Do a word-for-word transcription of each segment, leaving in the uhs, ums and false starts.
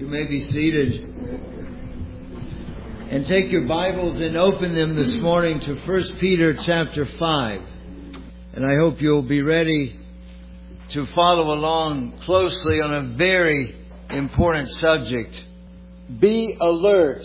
You may be seated. And take your Bibles and open them this morning to First Peter chapter five. And I hope you'll be ready to follow along closely on a very important subject. Be alert.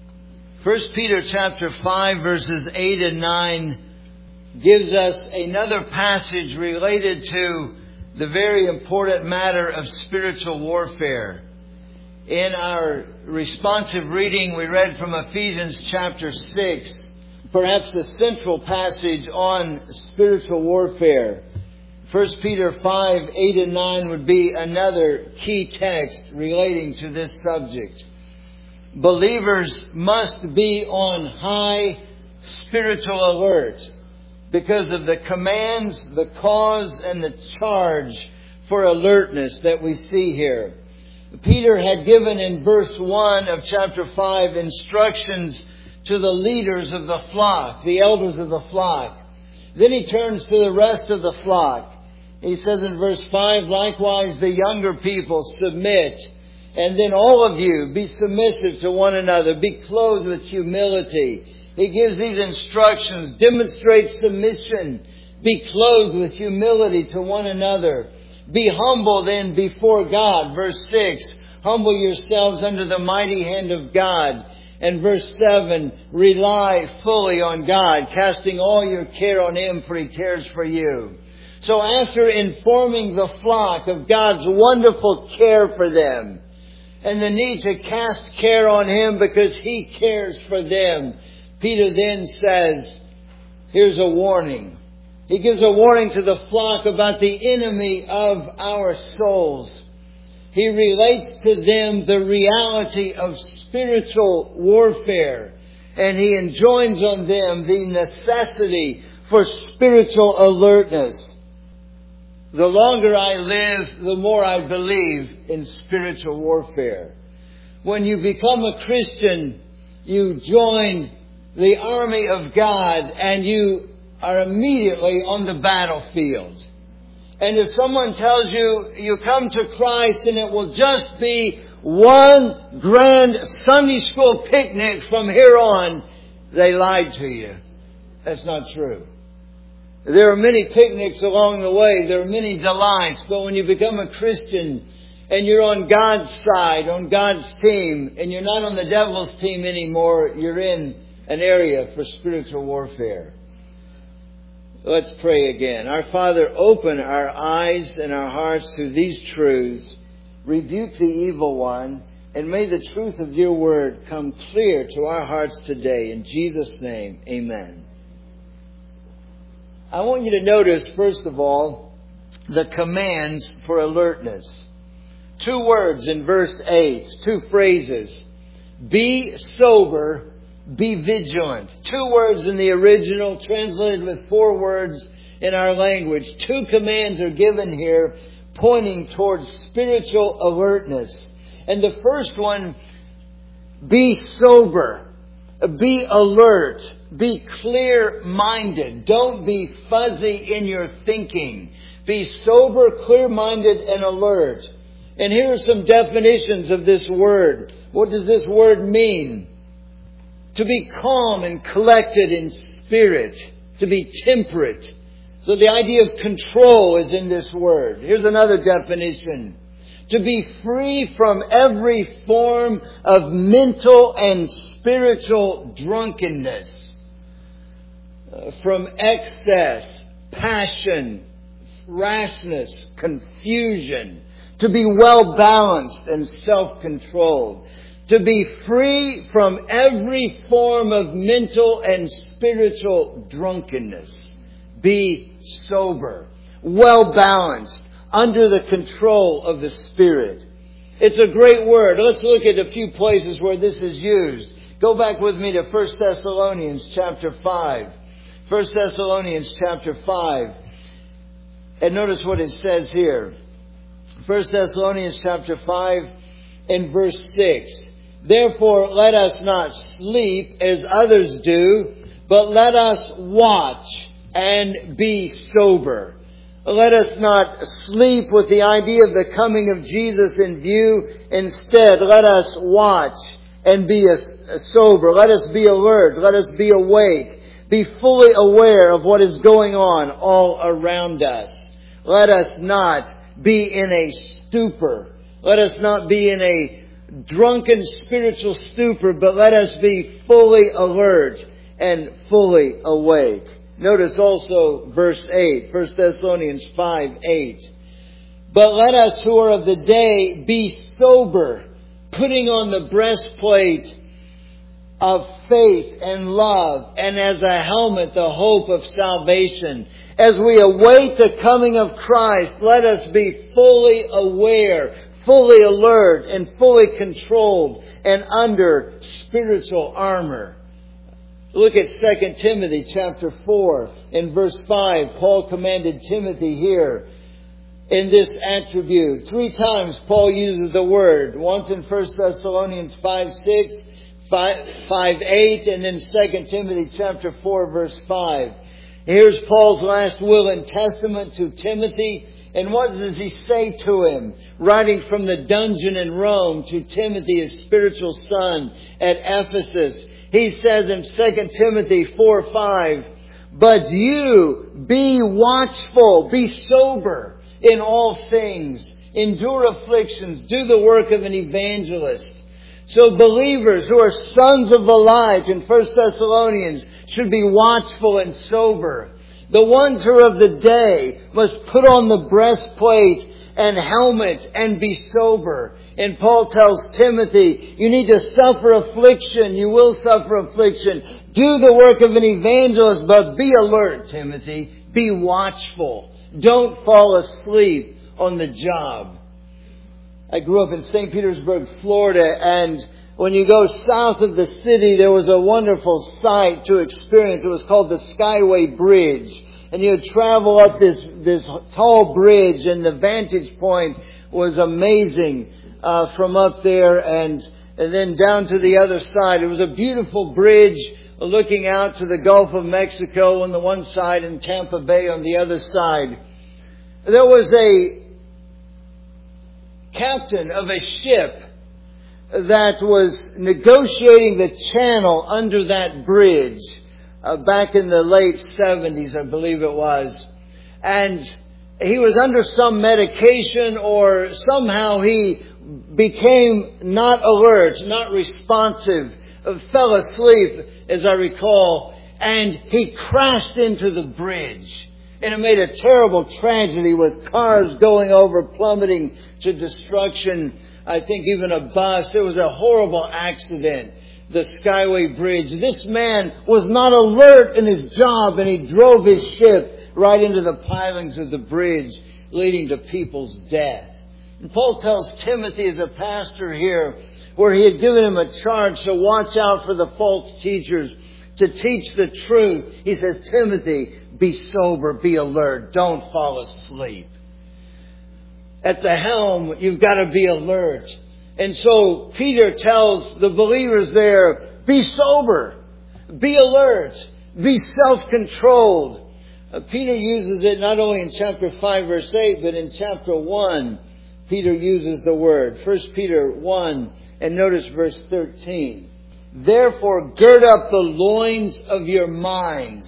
First Peter chapter five verses eight and nine gives us another passage related to the very important matter of spiritual warfare. In our responsive reading, we read from Ephesians chapter six, perhaps the central passage on spiritual warfare. First Peter five, eight and nine would be another key text relating to this subject. Believers must be on high spiritual alert because of the commands, the cause, and the charge for alertness that we see here. Peter had given in verse one of chapter five instructions to the leaders of the flock, the elders of the flock. Then he turns to the rest of the flock. He says in verse five, likewise the younger people submit. And then all of you be submissive to one another. Be clothed with humility. He gives these instructions. Demonstrate submission. Be clothed with humility to one another. Be humble then before God. Verse six, humble yourselves under the mighty hand of God. And verse seven, rely fully on God, casting all your care on Him, for He cares for you. So after informing the flock of God's wonderful care for them, and the need to cast care on Him because He cares for them, Peter then says, here's a warning. He gives a warning to the flock about the enemy of our souls. He relates to them the reality of spiritual warfare. And he enjoins on them the necessity for spiritual alertness. The longer I live, the more I believe in spiritual warfare. When you become a Christian, you join the army of God and you are immediately on the battlefield. And if someone tells you you come to Christ and it will just be one grand Sunday school picnic from here on, they lied to you. That's not true. There are many picnics along the way. There are many delights. But when you become a Christian and you're on God's side, on God's team, and you're not on the devil's team anymore, you're in an area for spiritual warfare. Let's pray again. Our Father, open our eyes and our hearts to these truths. Rebuke the evil one. And may the truth of your word come clear to our hearts today. In Jesus' name, amen. I want you to notice, first of all, the commands for alertness. Two words in verse eight. Two phrases. Be sober. Be vigilant. Two words in the original, translated with four words in our language. Two commands are given here pointing towards spiritual alertness. And the first one, be sober. Be alert. Be clear-minded. Don't be fuzzy in your thinking. Be sober, clear-minded, and alert. And here are some definitions of this word. What does this word mean? To be calm and collected in spirit. To be temperate. So the idea of control is in this word. Here's another definition. To be free from every form of mental and spiritual drunkenness. Uh, from excess, passion, rashness, confusion. To be well balanced and self-controlled. To be free from every form of mental and spiritual drunkenness. Be sober, well balanced, under the control of the Spirit. It's a great word. Let's look at a few places where this is used. Go back with me to First Thessalonians chapter five. First Thessalonians chapter five. And notice what it says here. First Thessalonians chapter five and verse six. Therefore, let us not sleep as others do, but let us watch and be sober. Let us not sleep with the idea of the coming of Jesus in view. Instead, let us watch and be sober. Let us be alert. Let us be awake. Be fully aware of what is going on all around us. Let us not be in a stupor. Let us not be in a drunken spiritual stupor, but let us be fully alert and fully awake. Notice also verse eight, First Thessalonians five eight. But let us who are of the day be sober, putting on the breastplate of faith and love, and as a helmet the hope of salvation. As we await the coming of Christ, let us be fully aware, fully alert, and fully controlled and under spiritual armor. Look at Second Timothy chapter four in verse five. Paul commanded Timothy here in this attribute. Three times Paul uses the word. Once in First Thessalonians five six, five eight, and then Second Timothy chapter four verse five. Here's Paul's last will and testament to Timothy. And what does he say to him? Writing from the dungeon in Rome to Timothy, his spiritual son at Ephesus. He says in Second Timothy four five, but you be watchful, be sober in all things, endure afflictions, do the work of an evangelist. So believers who are sons of the light in First Thessalonians should be watchful and sober. The ones who are of the day must put on the breastplate and helmet and be sober. And Paul tells Timothy, you need to suffer affliction. You will suffer affliction. Do the work of an evangelist, but be alert, Timothy. Be watchful. Don't fall asleep on the job. I grew up in Saint Petersburg, Florida, and when you go south of the city, there was a wonderful sight to experience. It was called the Skyway Bridge. And you would travel up this, this tall bridge, and the vantage point was amazing uh, from up there and, and then down to the other side. It was a beautiful bridge looking out to the Gulf of Mexico on the one side and Tampa Bay on the other side. There was a captain of a ship that was negotiating the channel under that bridge uh, back in the late seventies, I believe it was. And he was under some medication, or somehow he became not alert, not responsive, uh, fell asleep, as I recall, and he crashed into the bridge. And it made a terrible tragedy with cars going over, plummeting to destruction. I think even a bus. It was a horrible accident. The Skyway Bridge. This man was not alert in his job, and he drove his ship right into the pilings of the bridge, leading to people's death. And Paul tells Timothy as a pastor here, where he had given him a charge to watch out for the false teachers, to teach the truth. He says, Timothy, be sober, be alert, don't fall asleep. At the helm, you've got to be alert. And so Peter tells the believers there, be sober, be alert, be self-controlled. Uh, Peter uses it not only in chapter five verse eight, but in chapter one, Peter uses the word. First Peter one, and notice verse thirteen. Therefore gird up the loins of your mind.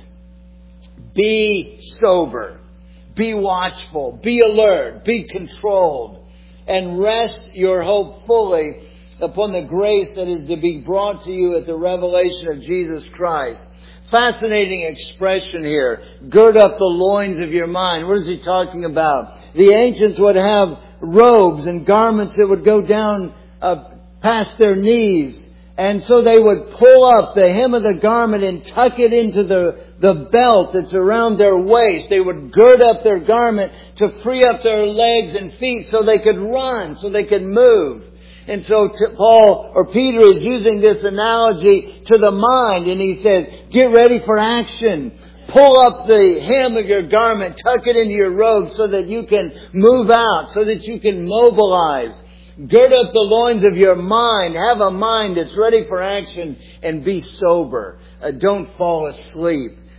Be sober. Be watchful. Be alert. Be controlled. And rest your hope fully upon the grace that is to be brought to you at the revelation of Jesus Christ. Fascinating expression here. Gird up the loins of your mind. What is he talking about? The ancients would have robes and garments that would go down uh, past their knees. And so they would pull up the hem of the garment and tuck it into the, the belt that's around their waist. They would gird up their garment to free up their legs and feet so they could run, so they could move. And so Paul or Peter is using this analogy to the mind, and he says, get ready for action. Pull up the hem of your garment, tuck it into your robe so that you can move out, so that you can mobilize. Gird up the loins of your mind. Have a mind that's ready for action, and be sober. Uh, don't fall asleep.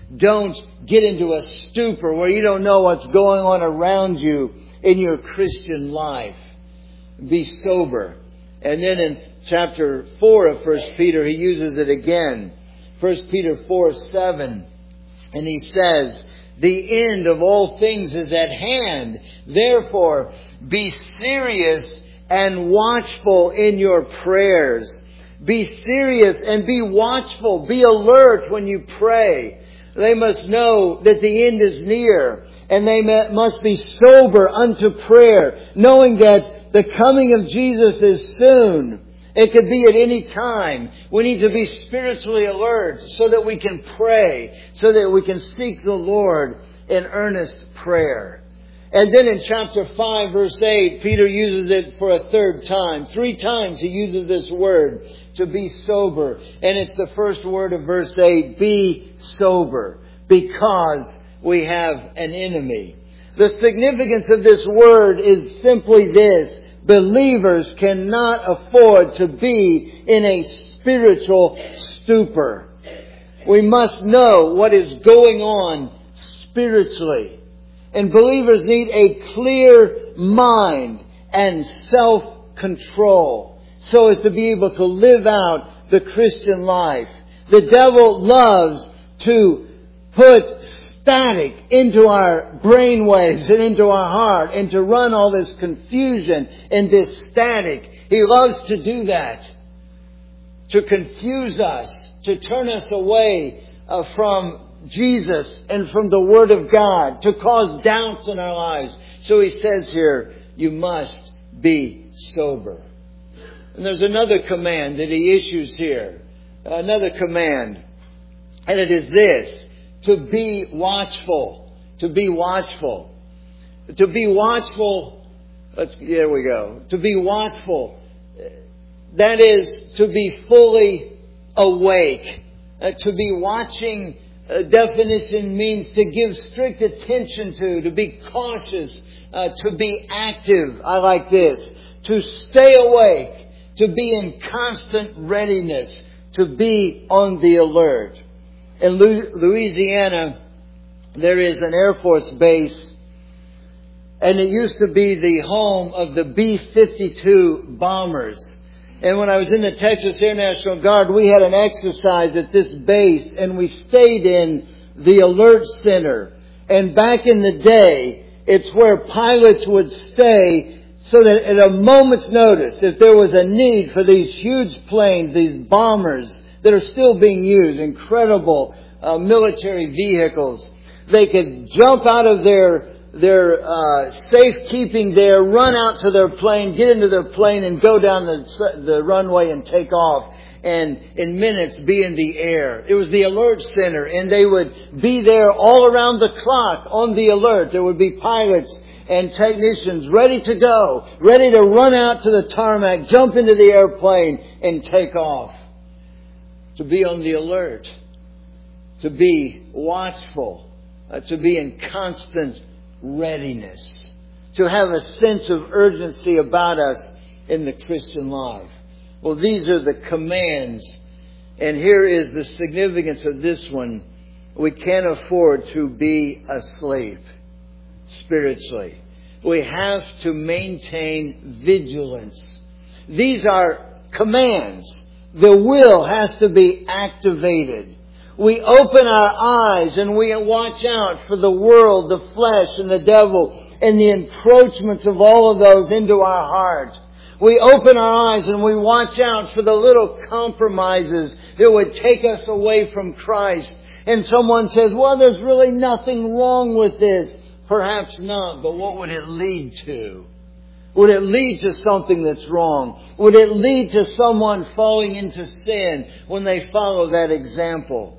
Don't get into a stupor where you don't know what's going on around you in your Christian life. Be sober. And then in chapter four of First Peter, he uses it again. First Peter four seven. And he says, the end of all things is at hand. Therefore, be serious and watchful in your prayers. Be serious and be watchful. Be alert when you pray. They must know that the end is near. And they must be sober unto prayer, knowing that the coming of Jesus is soon. It could be at any time. We need to be spiritually alert so that we can pray, so that we can seek the Lord in earnest prayer. And then in chapter five, verse eight, Peter uses it for a third time. Three times he uses this word, to be sober. And it's the first word of verse eight, be sober, because we have an enemy. The significance of this word is simply this. Believers cannot afford to be in a spiritual stupor. We must know what is going on spiritually. And believers need a clear mind and self-control so as to be able to live out the Christian life. The devil loves to put static into our brain waves and into our heart and to run all this confusion and this static. He loves to do that. To confuse us, to turn us away uh, from Jesus and from the Word of God, to cause doubts in our lives. So he says here, you must be sober. And there's another command that he issues here. Another command. And it is this. To be watchful. To be watchful. To be watchful. Let's, there we go. To be watchful. That is to be fully awake. Uh, to be watching, uh, definition means to give strict attention to, to be cautious, uh, to be active. I like this. To stay awake. To be in constant readiness. To be on the alert. In Louisiana, there is an Air Force base, and it used to be the home of the B fifty-two bombers. And when I was in the Texas Air National Guard, we had an exercise at this base, and we stayed in the Alert Center. And back in the day, it's where pilots would stay so that at a moment's notice, if there was a need for these huge planes, these bombers, that are still being used, incredible uh, military vehicles. They could jump out of their their uh, safekeeping there, run out to their plane, get into their plane, and go down the the runway and take off. And in minutes, be in the air. It was the Alert Center, and they would be there all around the clock on the alert. There would be pilots and technicians ready to go, ready to run out to the tarmac, jump into the airplane, and take off. To be on the alert, to be watchful, uh, to be in constant readiness, to have a sense of urgency about us in the Christian life. Well, these are the commands, and here is the significance of this one. We can't afford to be asleep spiritually. We have to maintain vigilance. These are commands. The will has to be activated. We open our eyes and we watch out for the world, the flesh, and the devil, and the encroachments of all of those into our heart. We open our eyes and we watch out for the little compromises that would take us away from Christ. And someone says, well, there's really nothing wrong with this. Perhaps not, but what would it lead to? Would it lead to something that's wrong? Would it lead to someone falling into sin when they follow that example?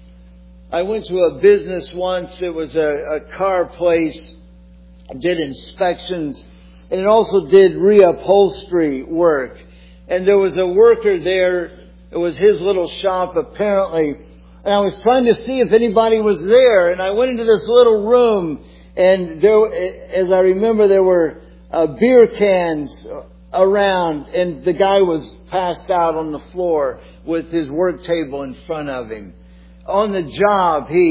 I went to a business once. It was a, a car place. I did inspections, and it also did reupholstery work. And there was a worker there. It was his little shop, apparently. And I was trying to see if anybody was there. And I went into this little room, and there, as I remember, there were Uh, beer cans around, and the guy was passed out on the floor with his work table in front of him. On the job, he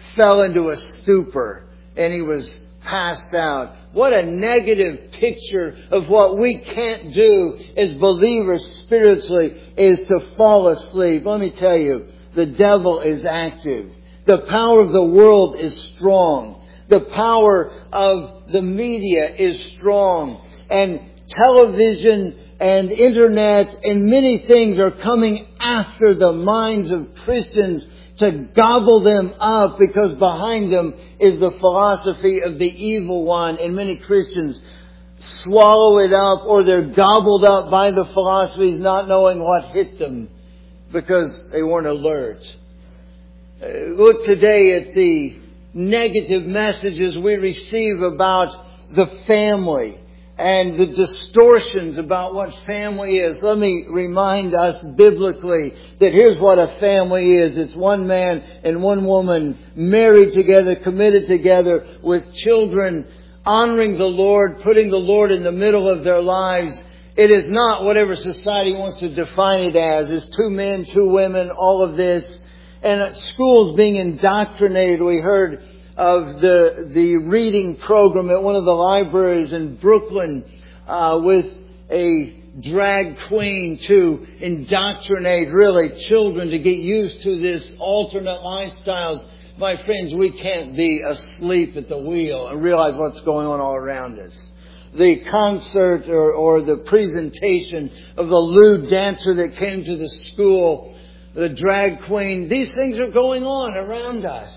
fell into a stupor and he was passed out. What a negative picture of what we can't do as believers spiritually is to fall asleep. Let me tell you, the devil is active. The power of the world is strong. The power of the media is strong. And television and internet and many things are coming after the minds of Christians to gobble them up, because behind them is the philosophy of the evil one. And many Christians swallow it up, or they're gobbled up by the philosophies, not knowing what hit them because they weren't alert. Uh, look today at the negative messages we receive about the family and the distortions about what family is. Let me remind us biblically that here's what a family is. It's one man and one woman married together, committed together, with children, honoring the Lord, putting the Lord in the middle of their lives. It is not whatever society wants to define it as. It's two men, two women, all of this. And schools being indoctrinated. We heard of the the reading program at one of the libraries in Brooklyn uh, with a drag queen to indoctrinate really children to get used to this alternate lifestyles. My friends, we can't be asleep at the wheel and realize what's going on all around us. The concert or, or the presentation of the lewd dancer that came to the school, the drag queen, these things are going on around us.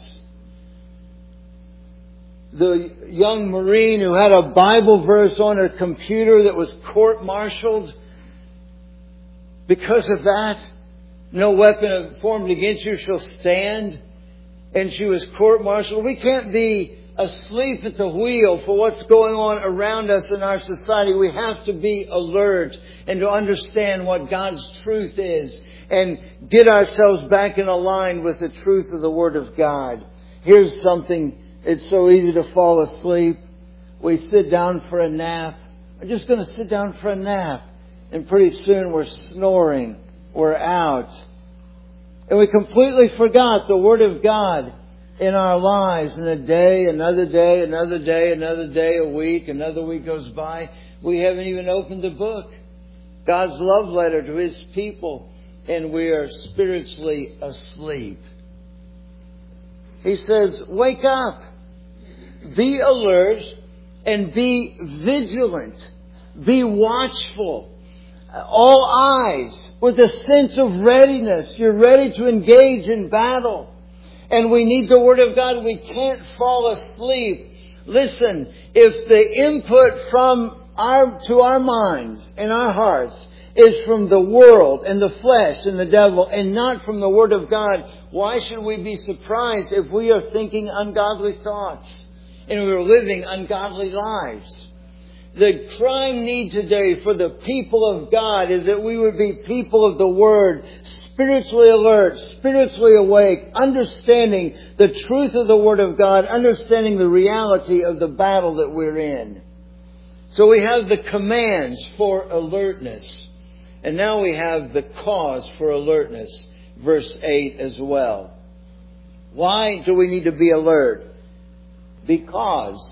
The young Marine who had a Bible verse on her computer that was court-martialed. Because of that, no weapon formed against you shall stand. And she was court-martialed. We can't be asleep at the wheel for what's going on around us in our society. We have to be alert and to understand what God's truth is and get ourselves back in line with the truth of the Word of God. Here's something. It's so easy to fall asleep. We sit down for a nap. I'm just going to sit down for a nap. And pretty soon we're snoring. We're out. And we completely forgot the Word of God in our lives. And a day, another day, another day, another day, a week, another week goes by. We haven't even opened the book. God's love letter to His people. And we are spiritually asleep. He says, wake up. Be alert and be vigilant. Be watchful. All eyes with a sense of readiness. You're ready to engage in battle. And we need the Word of God. We can't fall asleep. Listen, if the input from our, to our minds and our hearts is from the world and the flesh and the devil and not from the Word of God, why should we be surprised if we are thinking ungodly thoughts and we're living ungodly lives? The crying need today for the people of God is that we would be people of the Word, spiritually alert, spiritually awake, understanding the truth of the Word of God, understanding the reality of the battle that we're in. So we have the commands for alertness. And now we have the cause for alertness. Verse eight as well. Why do we need to be alert? Because.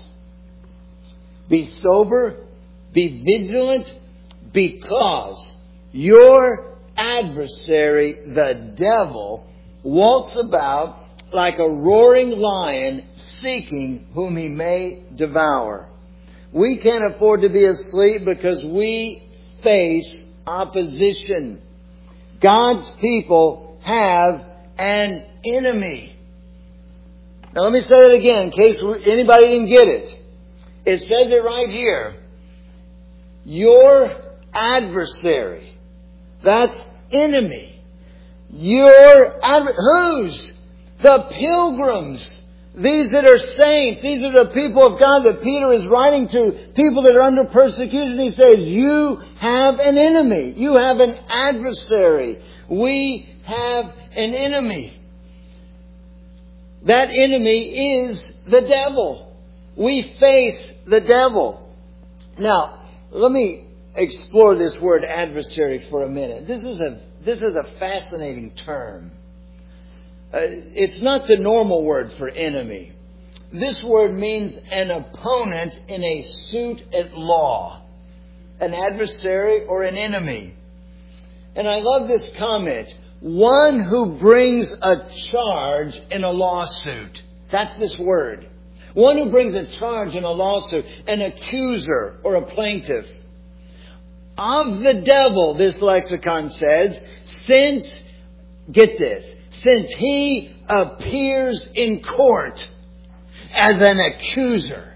Be sober. Be vigilant. Because your adversary, the devil, walks about like a roaring lion seeking whom he may devour. We can't afford to be asleep because we face opposition. God's people have an enemy. Now let me say that again in case anybody didn't get it. It says it right here. Your adversary. That's enemy. Your adversary. Whose? The pilgrims. These that are saints. These are the people of God that Peter is writing to. People that are under persecution. He says, you have an enemy. You have an adversary. We have an enemy. That enemy is the devil. We face the devil. Now, let me explore this word adversary for a minute. This is a, this is a fascinating term. Uh, it's not the normal word for enemy. This word means an opponent in a suit at law, an adversary or an enemy. And I love this comment. One who brings a charge in a lawsuit. That's this word. One who brings a charge in a lawsuit, an accuser or a plaintiff. Of the devil, this lexicon says, since, get this, since he appears in court as an accuser.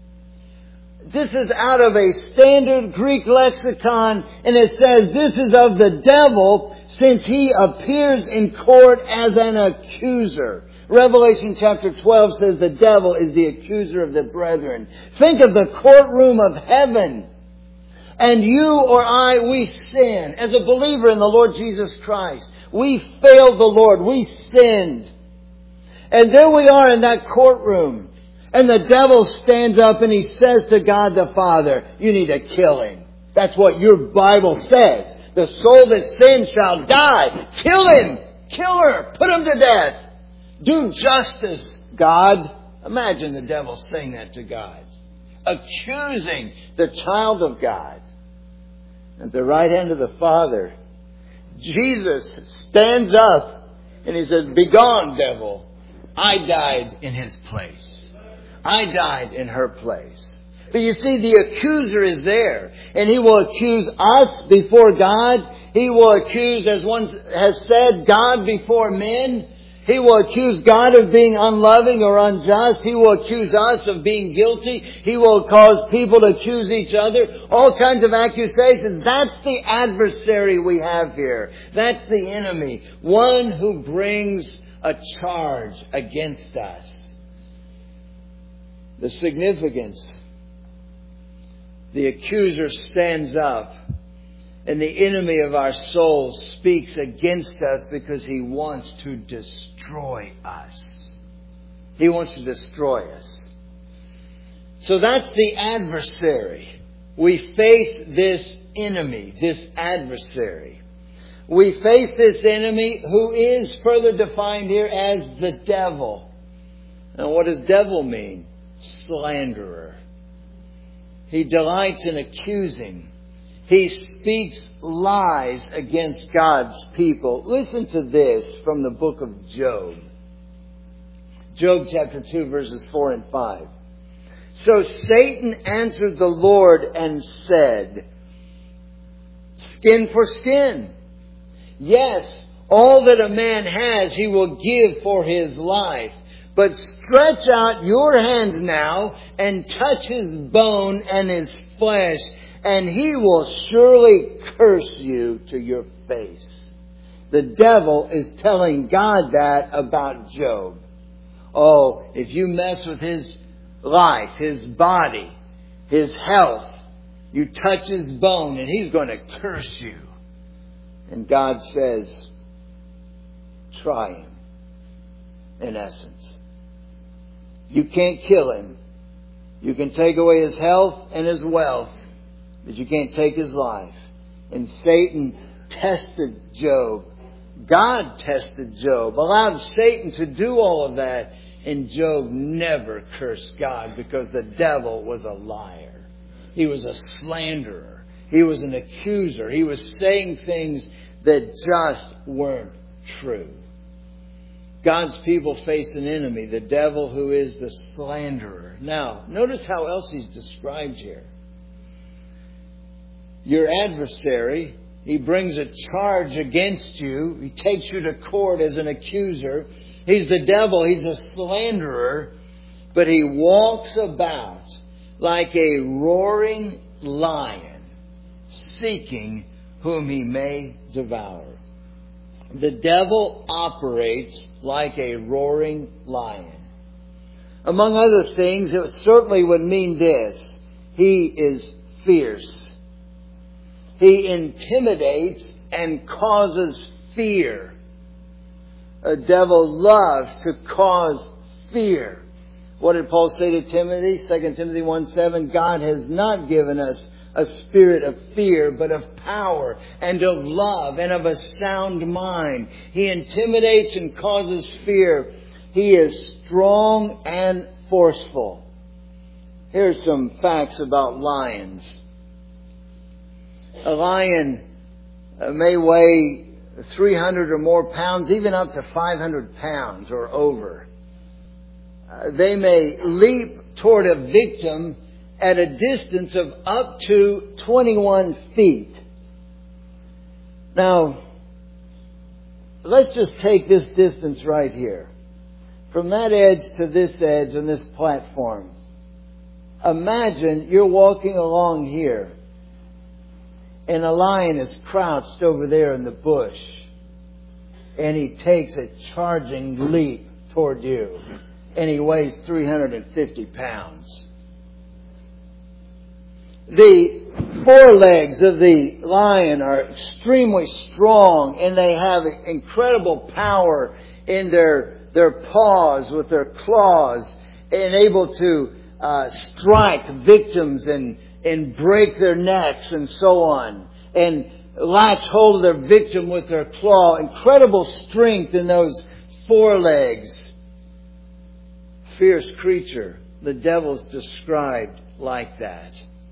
This is out of a standard Greek lexicon, and it says this is of the devil since he appears in court as an accuser. Revelation chapter twelve says the devil is the accuser of the brethren. Think of the courtroom of heaven. And you or I, we sin. As a believer in the Lord Jesus Christ, we failed the Lord. We sinned. And there we are in that courtroom. And the devil stands up and he says to God the Father, you need to kill him. That's what your Bible says. The soul that sins shall die. Kill him. Kill her. Put him to death. Do justice, God. Imagine the devil saying that to God. Accusing the child of God. At the right hand of the Father, Jesus stands up and he says, begone, devil. I died in his place. I died in her place. But you see, the accuser is there. And he will accuse us before God. He will accuse, as one has said, God before men. He will accuse God of being unloving or unjust. He will accuse us of being guilty. He will cause people to accuse each other. All kinds of accusations. That's the adversary we have here. That's the enemy. One who brings a charge against us. The significance. The accuser stands up. And the enemy of our souls speaks against us because he wants to destroy us. He wants to destroy us. So that's the adversary. We face this enemy, this adversary. We face this enemy who is further defined here as the devil. Now what does devil mean? Slanderer. He delights in accusing. He speaks lies against God's people. Listen to this from the book of Job. Job chapter two verses four and five. So Satan answered the Lord and said, skin for skin. Yes, all that a man has he will give for his life. But stretch out your hands now and touch his bone and his flesh, and he will surely curse you to your face. The devil is telling God that about Job. Oh, if you mess with his life, his body, his health, you touch his bone and he's going to curse you. And God says, try him, in essence. You can't kill him. You can take away his health and his wealth, but you can't take his life. And Satan tested Job. God tested Job, allowed Satan to do all of that. And Job never cursed God because the devil was a liar. He was a slanderer. He was an accuser. He was saying things that just weren't true. God's people face an enemy, the devil, who is the slanderer. Now, notice how else he's described here. Your adversary, he brings a charge against you. He takes you to court as an accuser. He's the devil. He's a slanderer. But he walks about like a roaring lion, seeking whom he may devour. The devil operates like a roaring lion. Among other things, it certainly would mean this. He is fierce. He intimidates and causes fear. A devil loves to cause fear. What did Paul say to Timothy? Second Timothy one seven, God has not given us a spirit of fear, but of power and of love and of a sound mind. He intimidates and causes fear. He is strong and forceful. Here's some facts about lions. A lion may weigh three hundred or more pounds, even up to five hundred pounds or over. Uh, they may leap toward a victim at a distance of up to twenty-one feet. Now, let's just take this distance right here. From that edge to this edge on this platform. Imagine you're walking along here and a lion is crouched over there in the bush and he takes a charging leap toward you and he weighs three hundred fifty pounds. The forelegs of the lion are extremely strong and they have incredible power in their, their paws with their claws and able to uh, strike victims and, and break their necks and so on. And latch hold of their victim with their claw. Incredible strength in those forelegs. Fierce creature. The devil's described like that.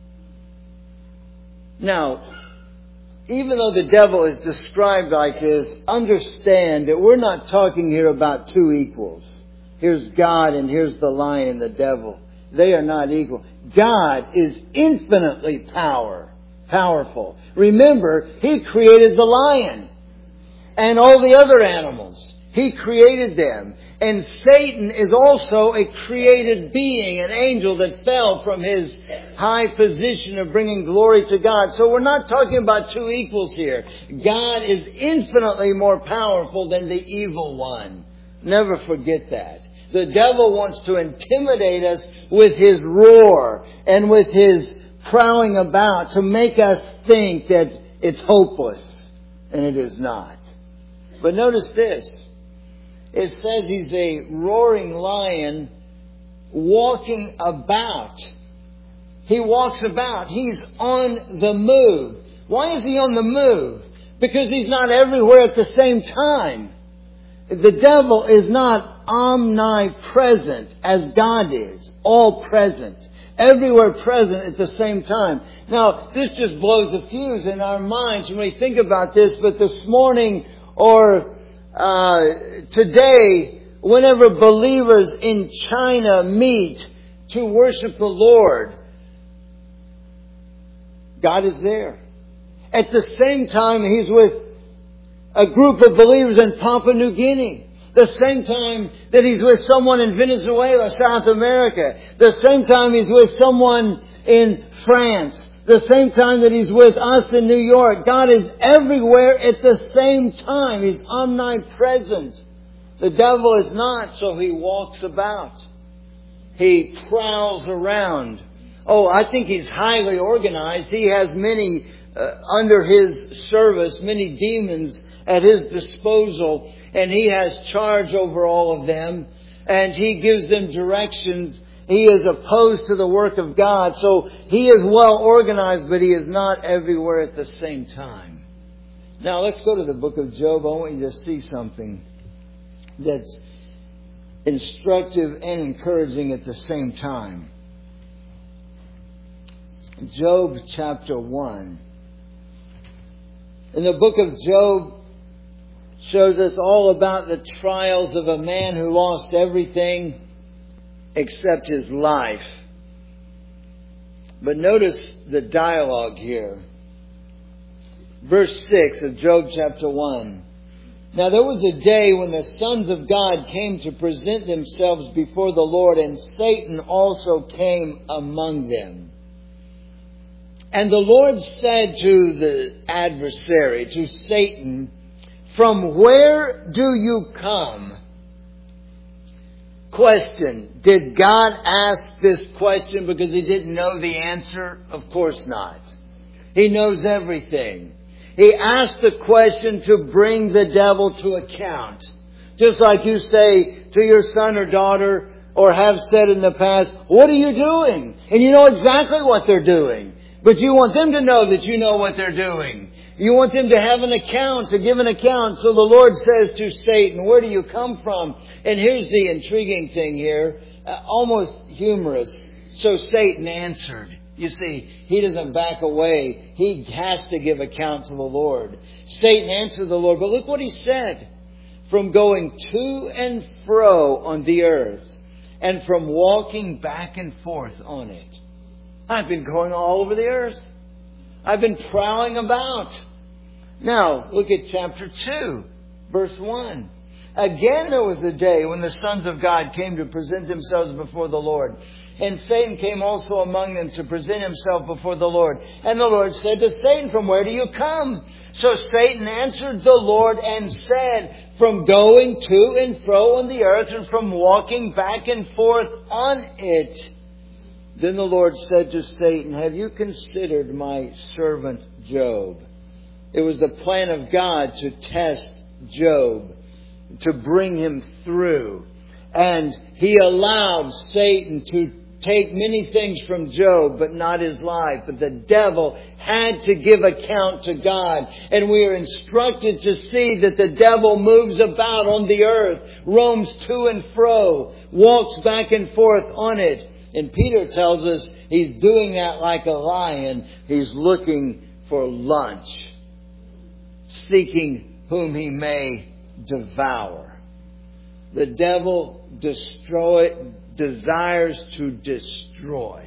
Now, even though the devil is described like this, understand that we're not talking here about two equals. Here's God and here's the lion and the devil. They are not equal. God is infinitely power, powerful. Remember, He created the lion and all the other animals. He created them. And Satan is also a created being, an angel that fell from his high position of bringing glory to God. So we're not talking about two equals here. God is infinitely more powerful than the evil one. Never forget that. The devil wants to intimidate us with his roar and with his prowling about to make us think that it's hopeless. And it is not. But notice this. It says he's a roaring lion walking about. He walks about. He's on the move. Why is he on the move? Because he's not everywhere at the same time. The devil is not omnipresent as God is. All present. Everywhere present at the same time. Now, this just blows a fuse in our minds when we think about this. But this morning or Uh, today, whenever believers in China meet to worship the Lord, God is there. At the same time, He's with a group of believers in Papua New Guinea. The same time that He's with someone in Venezuela, South America. The same time He's with someone in France. The same time that He's with us in New York. God is everywhere at the same time. He's omnipresent. The devil is not, so he walks about. He prowls around. Oh, I think he's highly organized. He has many uh, under his service, many demons at his disposal. And he has charge over all of them. And he gives them directions. He is opposed to the work of God. So he is well organized, but he is not everywhere at the same time. Now let's go to the book of Job. I want you to see something that's instructive and encouraging at the same time. Job chapter one. In the book of Job shows us all about the trials of a man who lost everything except his life. But notice the dialogue here. Verse six of Job chapter one. Now there was a day when the sons of God came to present themselves before the Lord, and Satan also came among them. And the Lord said to the adversary, to Satan, "From where do you come?" Question. Did God ask this question because He didn't know the answer? Of course not. He knows everything. He asked the question to bring the devil to account. Just like you say to your son or daughter, or have said in the past, "What are you doing?" And you know exactly what they're doing. But you want them to know that you know what they're doing. You want them to have an account, to give an account. So the Lord says to Satan, where do you come from? And here's the intriguing thing here, uh, almost humorous. So Satan answered. You see, he doesn't back away. He has to give account to the Lord. Satan answered the Lord, but look what he said. From going to and fro on the earth, and from walking back and forth on it. I've been going all over the earth. I've been prowling about. Now, look at chapter two, verse one. Again there was a day when the sons of God came to present themselves before the Lord. And Satan came also among them to present himself before the Lord. And the Lord said to Satan, from where do you come? So Satan answered the Lord and said, from going to and fro on the earth and from walking back and forth on it. Then the Lord said to Satan, have you considered my servant Job? It was the plan of God to test Job, to bring him through. And He allowed Satan to take many things from Job, but not his life. But the devil had to give account to God. And we are instructed to see that the devil moves about on the earth, roams to and fro, walks back and forth on it. And Peter tells us he's doing that like a lion. He's looking for lunch, seeking whom he may devour. The devil destroy, desires to destroy.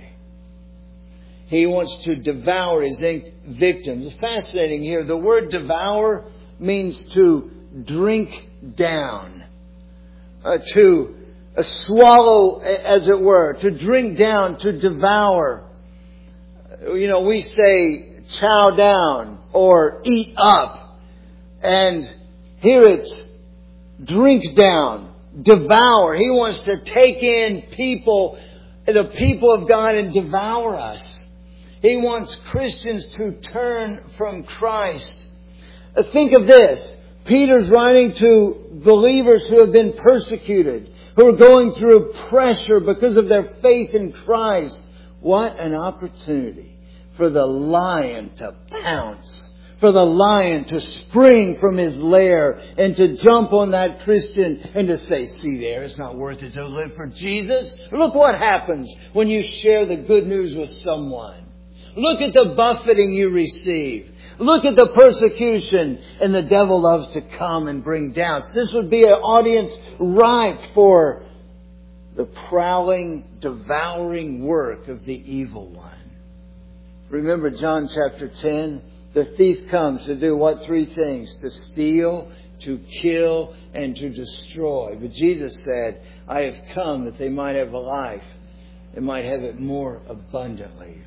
He wants to devour his victims. It's fascinating here. The word devour means to drink down, uh, to uh, swallow, as it were, to drink down, to devour. You know, we say chow down or eat up. And here it's drink down, devour. He wants to take in people, the people of God, and devour us. He wants Christians to turn from Christ. Think of this. Peter's writing to believers who have been persecuted, who are going through pressure because of their faith in Christ. What an opportunity for the lion to pounce, for the lion to spring from his lair and to jump on that Christian and to say, see there, it's not worth it to live for Jesus. Look what happens when you share the good news with someone. Look at the buffeting you receive. Look at the persecution. And the devil loves to come and bring doubts. This would be an audience ripe for the prowling, devouring work of the evil one. Remember John chapter ten? The thief comes to do what? Three things. To steal, to kill, and to destroy. But Jesus said, I have come that they might have a life and might have it more abundantly.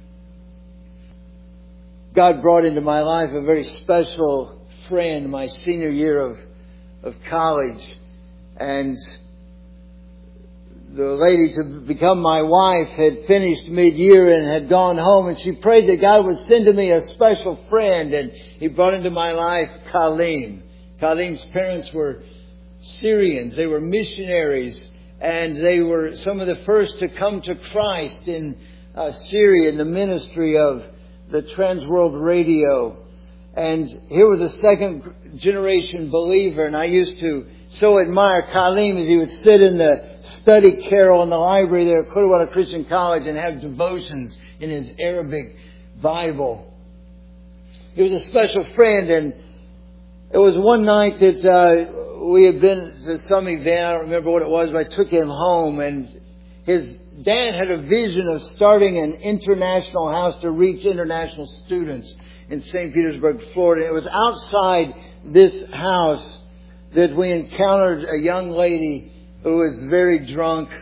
God brought into my life a very special friend my senior year of, of college. And the lady to become my wife had finished mid-year and had gone home. And she prayed that God would send to me a special friend. And He brought into my life Kaleem. Kaleem's parents were Syrians. They were missionaries. And they were some of the first to come to Christ in uh, Syria in the ministry of the Transworld Radio. And here was a second generation believer. And I used to so admire Kaleem as he would sit in the study carrel in the library there at Clearwater Christian College and have devotions in his Arabic Bible. He was a special friend, and it was one night that uh, we had been to some event. I don't remember what it was, but I took him home, and his dad had a vision of starting an international house to reach international students in Saint Petersburg, Florida. It was outside this house that we encountered a young lady who was very drunk.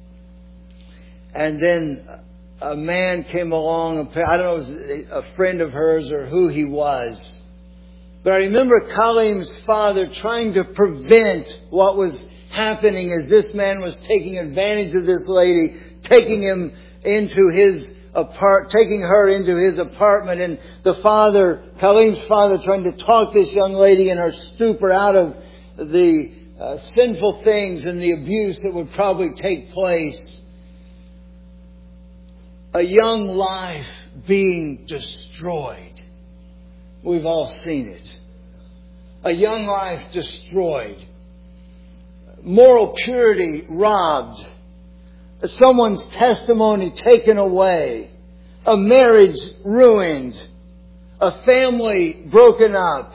And then a man came along. I don't know if it was a friend of hers or who he was. But I remember Kaleem's father trying to prevent what was happening as this man was taking advantage of this lady, taking him into his apart, taking her into his apartment. And the father, Kaleem's father, trying to talk this young lady in her stupor out of the uh, sinful things and the abuse that would probably take place. A young life being destroyed. We've all seen it. A young life destroyed. Moral purity robbed. Someone's testimony taken away. A marriage ruined. A family broken up.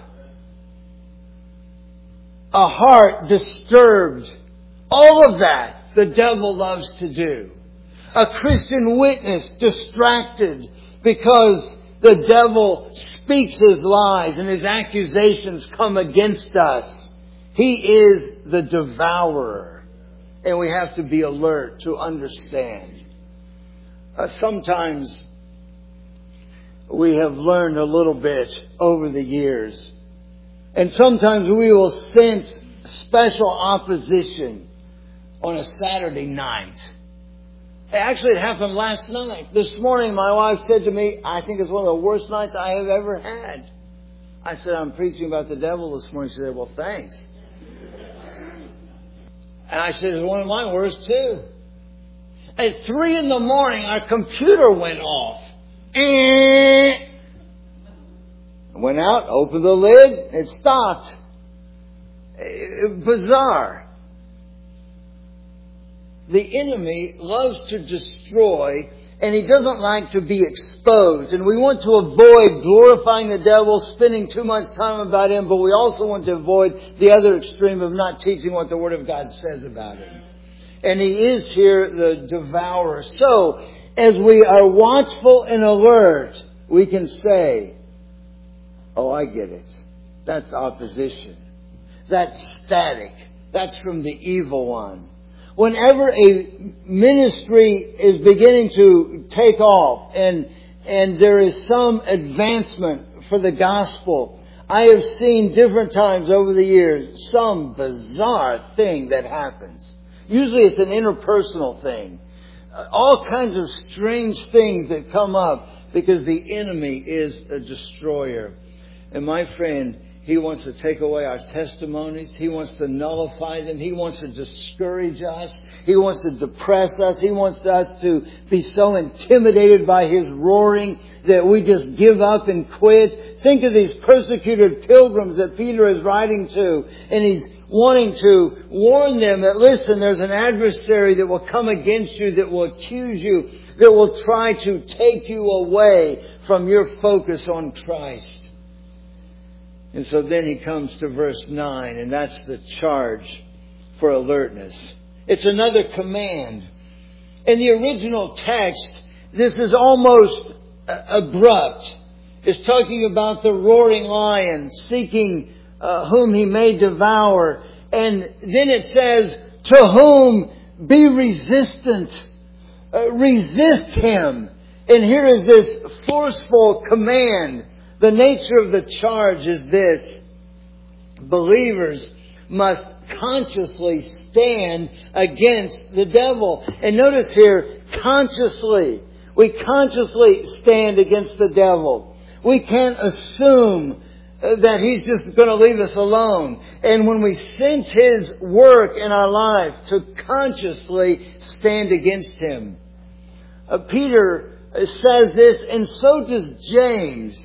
A heart disturbed. All of that the devil loves to do. A Christian witness distracted because the devil speaks his lies and his accusations come against us. He is the devourer. And we have to be alert to understand. Uh, sometimes we have learned a little bit over the years. And sometimes we will sense special opposition on a Saturday night. Actually, it happened last night. This morning, my wife said to me, I think it's one of the worst nights I have ever had. I said, I'm preaching about the devil this morning. She said, well, thanks. And I said, it's one of my worst too. At three in the morning, our computer went off. I went out, opened the lid, it stopped. Bizarre. The enemy loves to destroy, and he doesn't like to be exposed. And we want to avoid glorifying the devil, spending too much time about him, but we also want to avoid the other extreme of not teaching what the Word of God says about him. And he is here the devourer. So, as we are watchful and alert, we can say, oh, I get it. That's opposition. That's static. That's from the evil one. Whenever a ministry is beginning to take off and and there is some advancement for the gospel, I have seen different times over the years some bizarre thing that happens. Usually it's an interpersonal thing. All kinds of strange things that come up because the enemy is a destroyer. And my friend, he wants to take away our testimonies. He wants to nullify them. He wants to discourage us. He wants to depress us. He wants us to be so intimidated by his roaring that we just give up and quit. Think of these persecuted pilgrims that Peter is writing to. And he's wanting to warn them that, listen, there's an adversary that will come against you, that will accuse you, that will try to take you away from your focus on Christ. And so then he comes to verse nine, and that's the charge for alertness. It's another command. In the original text, this is almost abrupt. It's talking about the roaring lion seeking uh, whom he may devour. And then it says, to whom be resistant. Uh, resist him. And here is this forceful command. The nature of the charge is this. Believers must consciously stand against the devil. And notice here, consciously. We consciously stand against the devil. We can't assume that he's just going to leave us alone. And when we sense his work in our life, to consciously stand against him. Uh, Peter says this, and so does James.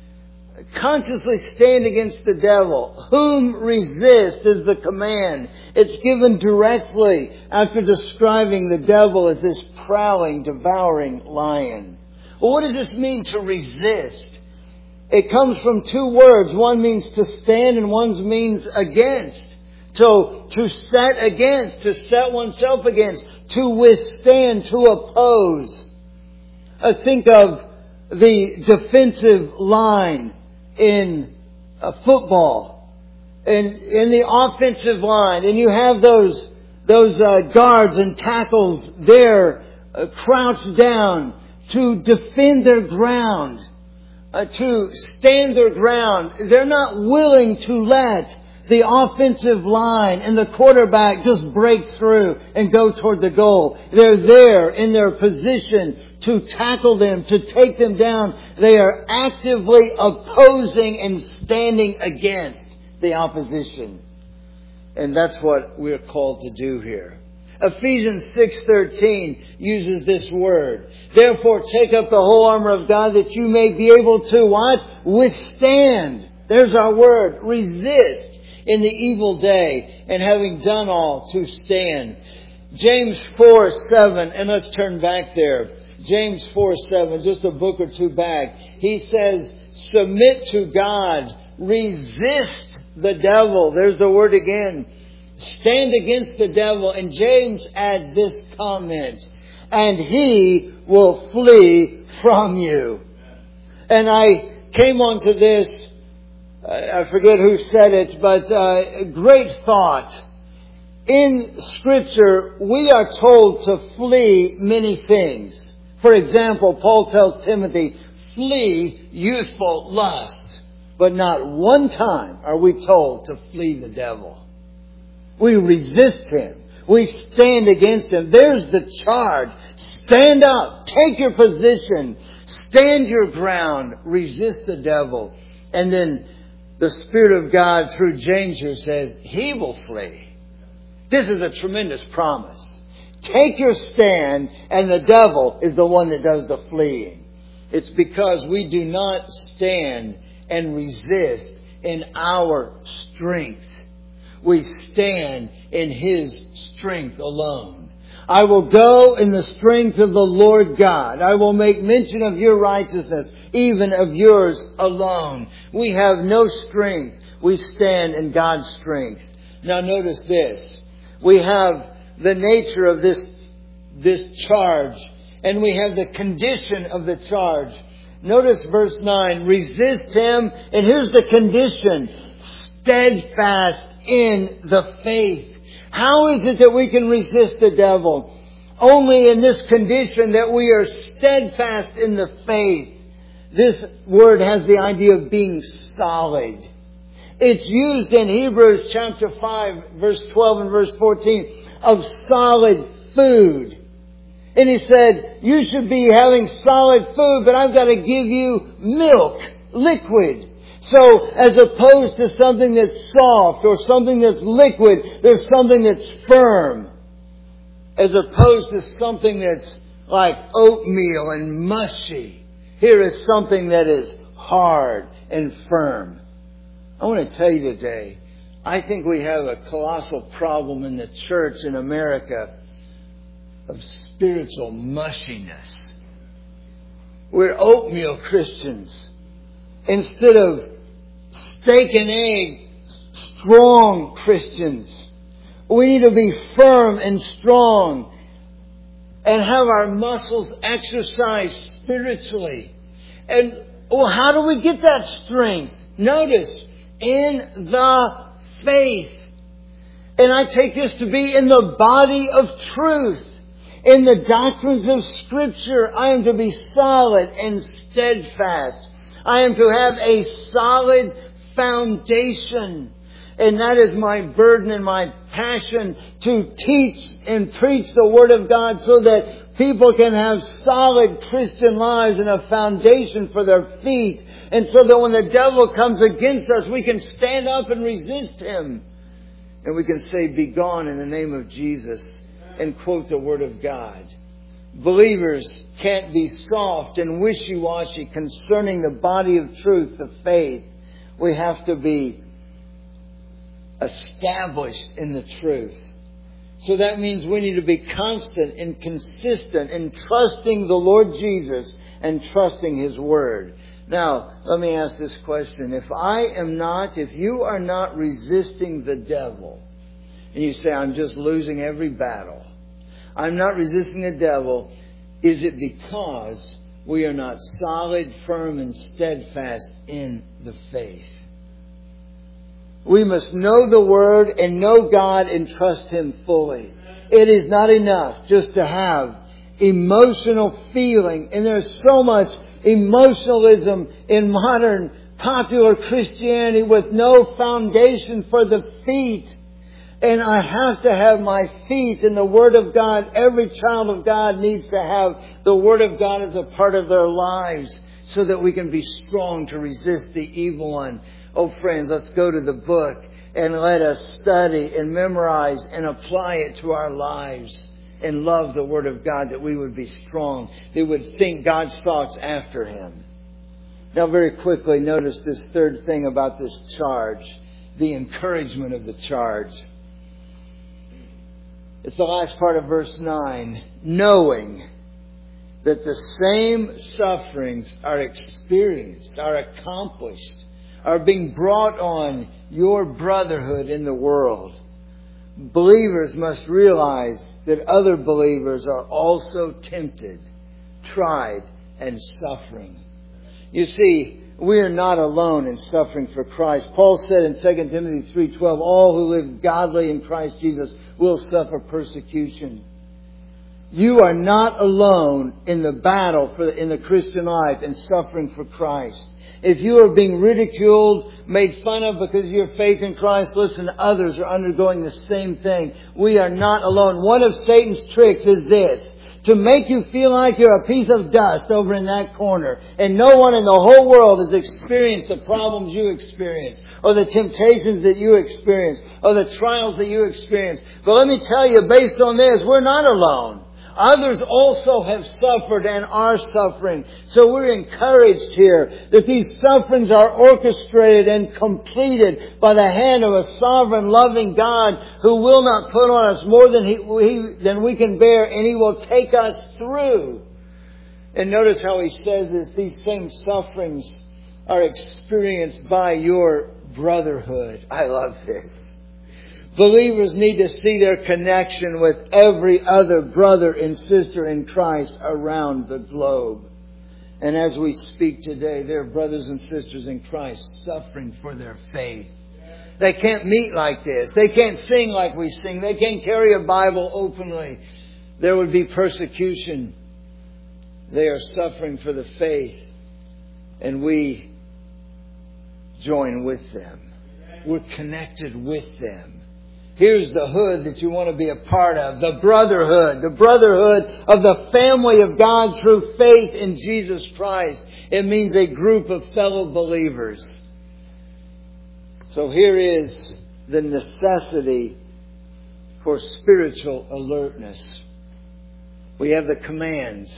Consciously stand against the devil. Whom resist is the command. It's given directly after describing the devil as this prowling, devouring lion. Well, what does this mean to resist? It comes from two words. One means to stand and one means against. So, to set against, to set oneself against, to withstand, to oppose. Uh, think of the defensive line in uh, football, and in the offensive line, and you have those those uh, guards and tackles there uh, crouched down to defend their ground, uh, to stand their ground. They're not willing to let the offensive line and the quarterback just break through and go toward the goal. They're there in their position to tackle them, to take them down. They are actively opposing and standing against the opposition. And that's what we're called to do here. Ephesians six thirteen uses this word. Therefore take up the whole armor of God that you may be able to what? Withstand. There's our word. Resist in the evil day, and having done all, to stand. James four seven, and let's turn back there. James four seven, just a book or two back. He says, submit to God. Resist the devil. There's the word again. Stand against the devil. And James adds this comment. And he will flee from you. And I came onto this. I forget who said it, but uh, great thought. In Scripture, we are told to flee many things. For example, Paul tells Timothy, flee youthful lusts. But not one time are we told to flee the devil. We resist him. We stand against him. There's the charge. Stand up. Take your position. Stand your ground. Resist the devil. And then the Spirit of God through James here says, he will flee. This is a tremendous promise. Take your stand, and the devil is the one that does the fleeing. It's because we do not stand and resist in our strength. We stand in His strength alone. I will go in the strength of the Lord God. I will make mention of your righteousness, even of yours alone. We have no strength. We stand in God's strength. Now notice this. We have the nature of this, this charge. And we have the condition of the charge. Notice verse nine. Resist him. And here's the condition. Steadfast in the faith. How is it that we can resist the devil? Only in this condition that we are steadfast in the faith. This word has the idea of being solid. It's used in Hebrews chapter five, verse twelve and verse fourteen, of solid food. And he said, you should be having solid food, but I've got to give you milk, liquid. So as opposed to something that's soft or something that's liquid, there's something that's firm. As opposed to something that's like oatmeal and mushy. Here is something that is hard and firm. I want to tell you today, I think we have a colossal problem in the church in America of spiritual mushiness. We're oatmeal Christians instead of steak and egg strong Christians. We need to be firm and strong and have our muscles exercised spiritually. And well, how do we get that strength? Notice, in the faith. And I take this to be in the body of truth. In the doctrines of Scripture, I am to be solid and steadfast. I am to have a solid foundation. And that is my burden and my passion, to teach and preach the Word of God so that people can have solid Christian lives and a foundation for their feet. And so that when the devil comes against us, we can stand up and resist him. And we can say, be gone in the name of Jesus, and quote the Word of God. Believers can't be soft and wishy-washy concerning the body of truth, the faith. We have to be established in the truth. So that means we need to be constant and consistent in trusting the Lord Jesus and trusting His Word. Now, let me ask this question. If I am not, if you are not resisting the devil, and you say, I'm just losing every battle, I'm not resisting the devil, is it because we are not solid, firm, and steadfast in the faith? We must know the Word and know God and trust Him fully. It is not enough just to have emotional feeling. And there's so much emotionalism in modern popular Christianity with no foundation for the feet. And I have to have my feet in the Word of God. Every child of God needs to have the Word of God as a part of their lives so that we can be strong to resist the evil one. Oh, friends, let's go to the book and let us study and memorize and apply it to our lives and love the Word of God, that we would be strong, that we would think God's thoughts after Him. Now very quickly, notice this third thing about this charge, the encouragement of the charge. It's the last part of verse nine. Knowing that the same sufferings are experienced, are accomplished, are being brought on your brotherhood in the world. Believers must realize that other believers are also tempted, tried, and suffering. You see, we are not alone in suffering for Christ. Paul said in Second Timothy three twelve, all who live godly in Christ Jesus will suffer persecution. You are not alone in the battle for in the Christian life and suffering for Christ. If you are being ridiculed, made fun of because of your faith in Christ, listen, others are undergoing the same thing. We are not alone. One of Satan's tricks is this: to make you feel like you're a piece of dust over in that corner, and no one in the whole world has experienced the problems you experience, or the temptations that you experience, or the trials that you experience. But let me tell you, based on this, we're not alone. Others also have suffered and are suffering. So we're encouraged here that these sufferings are orchestrated and completed by the hand of a sovereign, loving God who will not put on us more than, he, he, than we can bear, and He will take us through. And notice how he says this: these same sufferings are experienced by your brotherhood. I love this. Believers need to see their connection with every other brother and sister in Christ around the globe. And as we speak today, there are brothers and sisters in Christ suffering for their faith. They can't meet like this. They can't sing like we sing. They can't carry a Bible openly. There would be persecution. They are suffering for the faith, and we join with them. We're connected with them. Here's the hood that you want to be a part of. The brotherhood. The brotherhood of the family of God through faith in Jesus Christ. It means a group of fellow believers. So here is the necessity for spiritual alertness. We have the commands.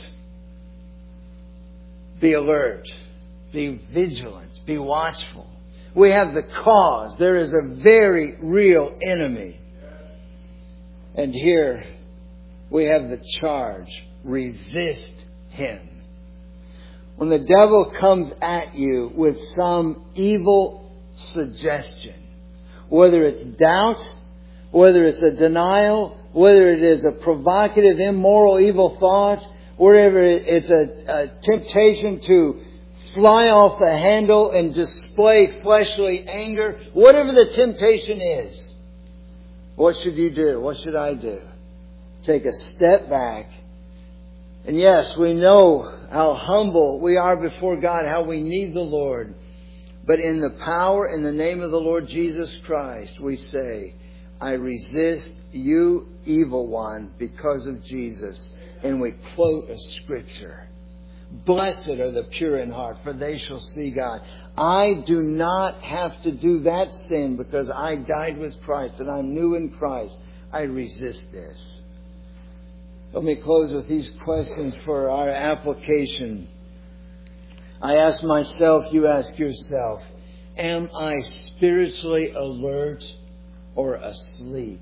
Be alert. Be vigilant. Be watchful. We have the cause. There is a very real enemy. And here we have the charge. Resist him. When the devil comes at you with some evil suggestion, whether it's doubt, whether it's a denial, whether it is a provocative, immoral, evil thought, wherever it's a, a temptation to fly off the handle and display fleshly anger, whatever the temptation is, what should you do? What should I do? Take a step back. And yes, we know how humble we are before God, how we need the Lord. But in the power, in the name of the Lord Jesus Christ, we say, I resist you, evil one, because of Jesus. And we quote a scripture. Blessed are the pure in heart, for they shall see God. I do not have to do that sin because I died with Christ and I'm new in Christ. I resist this. Let me close with these questions for our application. I ask myself, you ask yourself, am I spiritually alert or asleep?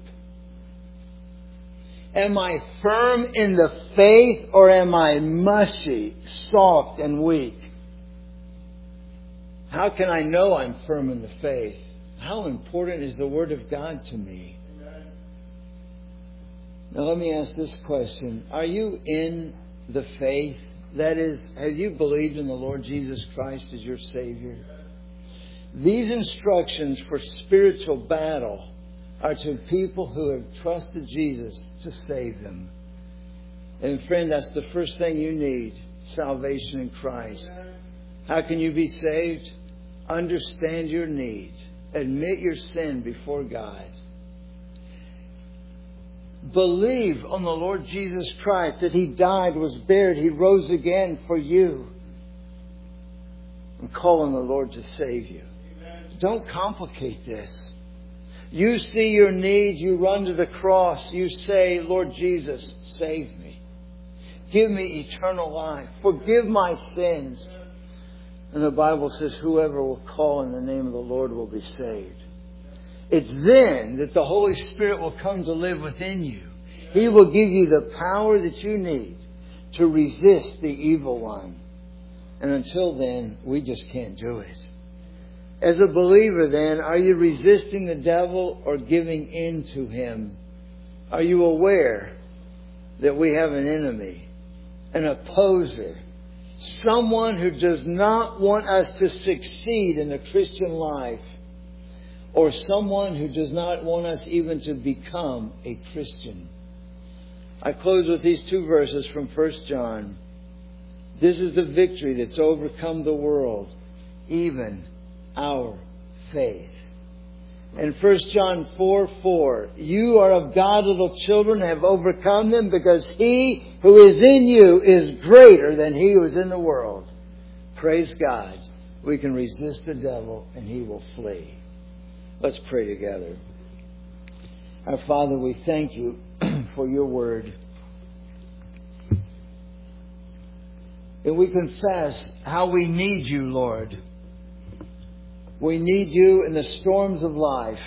Am I firm in the faith, or am I mushy, soft, and weak? How can I know I'm firm in the faith? How important is the Word of God to me? Now let me ask this question. Are you in the faith? That is, have you believed in the Lord Jesus Christ as your Savior? These instructions for spiritual battle are to people who have trusted Jesus to save them. And friend, that's the first thing you need, salvation in Christ. How can you be saved? Understand your need. Admit your sin before God. Believe on the Lord Jesus Christ, that He died, was buried, He rose again for you. And call on the Lord to save you. Don't complicate this. You see your need, you run to the cross, you say, Lord Jesus, save me. Give me eternal life. Forgive my sins. And the Bible says, whoever will call in the name of the Lord will be saved. It's then that the Holy Spirit will come to live within you. He will give you the power that you need to resist the evil one. And until then, we just can't do it. As a believer then, are you resisting the devil or giving in to him? Are you aware that we have an enemy, an opposer, someone who does not want us to succeed in the Christian life, or someone who does not want us even to become a Christian? I close with these two verses from First John. This is the victory that's overcome the world, even our faith. And First John four four, you are of God, little children, have overcome them, because He who is in you is greater than he who is in the world. Praise God. We can resist the devil and he will flee. Let's pray together. Our Father, we thank you for your word. And we confess how we need you, Lord. We need you in the storms of life.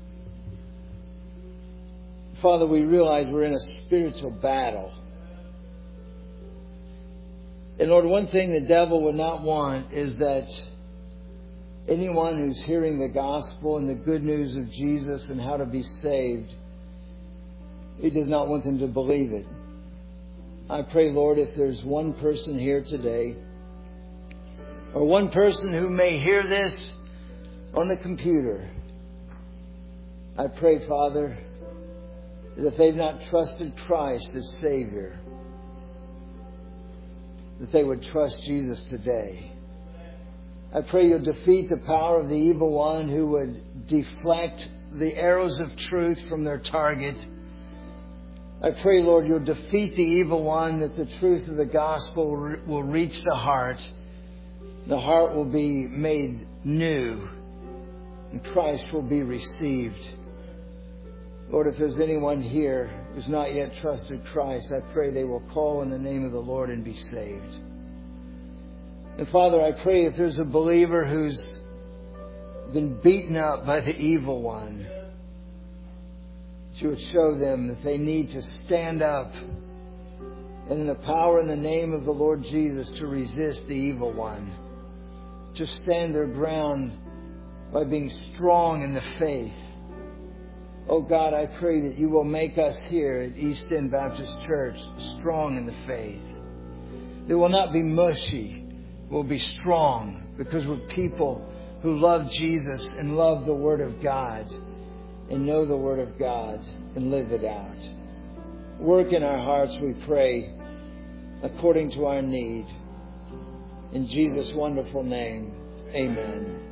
Father, we realize we're in a spiritual battle. And Lord, one thing the devil would not want is that anyone who's hearing the gospel and the good news of Jesus and how to be saved, he does not want them to believe it. I pray, Lord, if there's one person here today, or one person who may hear this on the computer, I pray, Father, that if they've not trusted Christ as Savior, that they would trust Jesus today. I pray you'll defeat the power of the evil one who would deflect the arrows of truth from their target. I pray, Lord, you'll defeat the evil one, that the truth of the gospel will reach the heart. The heart will be made new, and Christ will be received. Lord, if there's anyone here who's not yet trusted Christ, I pray they will call in the name of the Lord and be saved. And Father, I pray if there's a believer who's been beaten up by the evil one, that you would show them that they need to stand up and in the power and the name of the Lord Jesus to resist the evil one, to stand their ground by being strong in the faith. Oh God, I pray that you will make us here at East End Baptist Church strong in the faith. They will not be mushy, we'll be strong, because we're people who love Jesus and love the Word of God and know the Word of God and live it out. Work in our hearts, we pray, according to our need. In Jesus' wonderful name, amen.